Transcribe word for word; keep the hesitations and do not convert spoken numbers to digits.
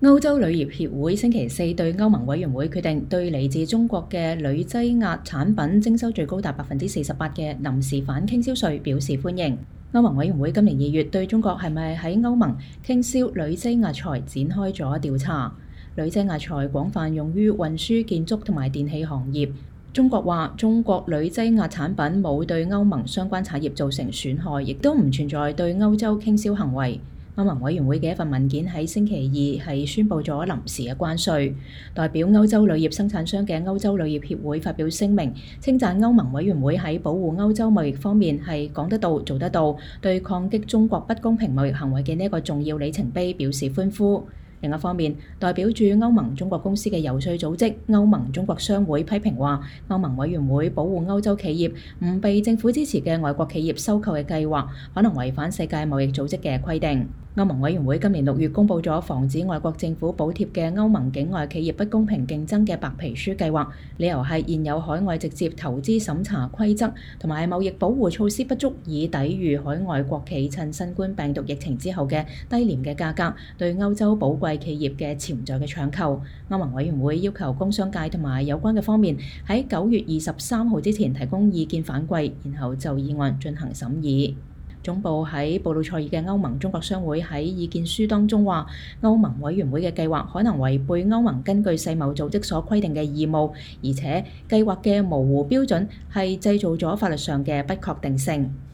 歐洲鋁業協會星期四對歐盟委員會決定對嚟自中國嘅鋁擠壓產品徵收最高達百分之四十八嘅臨時反傾銷稅表示歡迎。歐盟委員會今年二月對中國係咪喺歐盟傾銷鋁擠壓材展開咗調查。鋁擠壓材廣泛用於運輸、建築同埋電氣行業。中國話中國鋁擠壓產品冇對歐盟相關產業造成損害，亦都唔存在對歐洲傾銷行為。歐盟委員會嘅一份文件喺星期二係宣布咗臨時嘅關稅。代表歐洲鋁業生產商嘅歐洲鋁業協會發表聲明，稱讚歐盟委員會喺保護歐洲貿易方面係講得到做得到，對抗擊中國不公平貿易行為嘅呢一個重要里程碑表示歡呼。另一方面，代表住歐盟中國公司嘅游說組織歐盟中國商會批評話，歐盟委員會保護歐洲企業唔被政府支持嘅外國企業收購嘅計劃，可能違反世界貿易組織嘅規定。歐盟委員會今年六月公布咗防止外國政府補貼嘅歐盟境外企業不公平競爭嘅白皮書計劃，理由係現有海外直接投資審查規則同埋貿易保護措施不足以抵禦海外國企趁新冠病毒疫情之後嘅低廉嘅價格對歐洲寶貴企業嘅潛在嘅搶購。歐盟委員會要求工商界同埋有關嘅方面喺九月二十三號之前提供意見反饋，然後就議案進行審議。總部喺布魯塞爾嘅歐盟中國商會喺意見書當中話，歐盟委員會嘅計劃可能違背歐盟根據世貿組織所規定嘅義務，而且計劃嘅模糊標準係製造咗法律上嘅不確定性。